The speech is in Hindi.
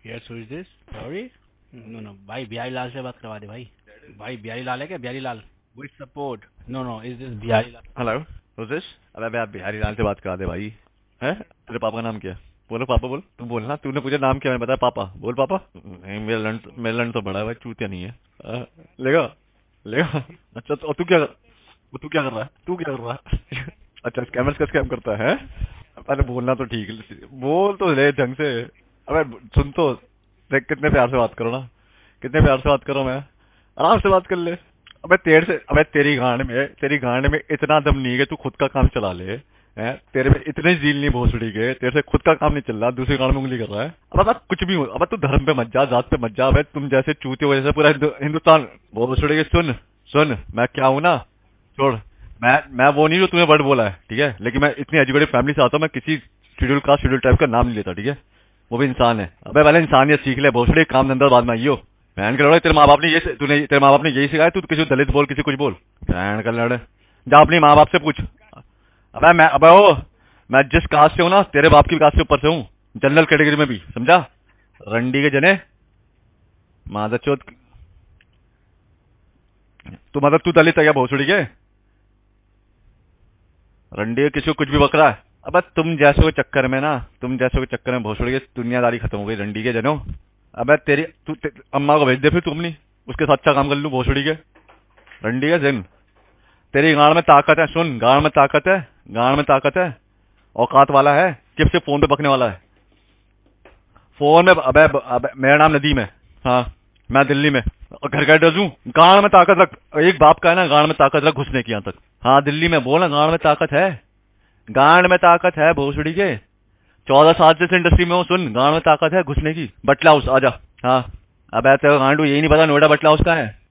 Yes, who is this? Sorry? No, भाई बिहारी लाल से बात करवा दे भाई. भाई बिहारी लाल है क्या? Bihari Lal. With support. No, is this Bihari Lal? Hello who's this? अबे आप बिहारी लाल से बात करा दे भाई. हैं? तेरे पापा का नाम क्या है? बोलो पापा बोल. तू बोलना. तूने पूछा नाम क्या? मैंने बताया पापा. बोल पापा. नहीं मेरा लंड तो बड़ा है भाई. चूतिया नहीं है. लेगा लेगा. अच्छा तो तू क्या कर रहा है? तू क्या कर रहा है? अच्छा स्कैमर्स का स्कैम करता है? अरे बोलना तो ठीक है. बोल तो ले ढंग से. अबे सुन तो. देख कितने प्यार से बात करो ना. कितने प्यार से बात करो. मैं आराम से बात कर ले. अबे तेरी गांड में इतना दम नहीं है कि तू खुद का काम चला ले. हैं? तेरे में इतने झील नहीं भोसड़ी के. तेरे से खुद का काम नहीं चल रहा. दूसरी गांड में उंगली कर रहा है. अब कुछ भी हो. अब तू धर्म पे मत जा, जात पे मत जा. अबे तुम जैसे चूते हो जैसे पूरा हिंदुस्तान भोसड़ी के. सुन मैं क्या हूँ ना. छोड़. मैं वो नहीं जो तूने वर्ड बोला है. ठीक है. लेकिन मैं इतनी एजुकेटेड फैमिली से आता हूँ. मैं किसी शेड्यूल कास्ट शेड्यूल टाइप का नाम नहीं लेता. ठीक है. वो भी इंसान है. अबे पहले इंसानियत सीख ले भोसड़ी. काम धंधा बाद में आइयो. बहन का लड़े. तेरे माँ बाप ने यही सिखाया. तू किसी दलित बोल, किसी कुछ बोल. बहन का लड़े. जा अपने माँ बाप से पूछ. मैं जिस कास्ट से हूँ ना, तेरे बाप की कास्ट से ऊपर से हूँ. जनरल कैटेगरी में भी. समझा? रंडी के जने मादा चौथ. तू दलित है क्या भोसड़ी के? रंडी किसी को कुछ भी बक रहा है. अब तुम जैसों के चक्कर में भोसड़ी की दुनियादारी खत्म हो गई. रंडी के जनो. अब तेरी अम्मा को भेज दे फिर. तुम नहीं उसके साथ अच्छा काम कर लूं भोसड़ी के. रंडी के जिन. तेरी गाड़ में ताकत है. सुन. गाड़ में ताकत है. औकात वाला है कि सिर्फ फोन पे बकने वाला है. फोन में. अबे मेरा नाम नदीम है. हाँ. मैं दिल्ली में. और घर का एड्रेस दूं. गाड़ में ताकत रख. एक बाप का है ना. गाड़ में ताकत रख घुसने की. यहाँ तक. हाँ दिल्ली में बोल ना. गाड़ में ताकत है भोसड़ी के. 14 साल से इस इंडस्ट्री में हूँ. सुन. गाड़ में ताकत है घुसने की. बटला हाउस आजा. हाँ. अब तेरे गांडू यही नहीं पता नोएडा बटला हाउस का है.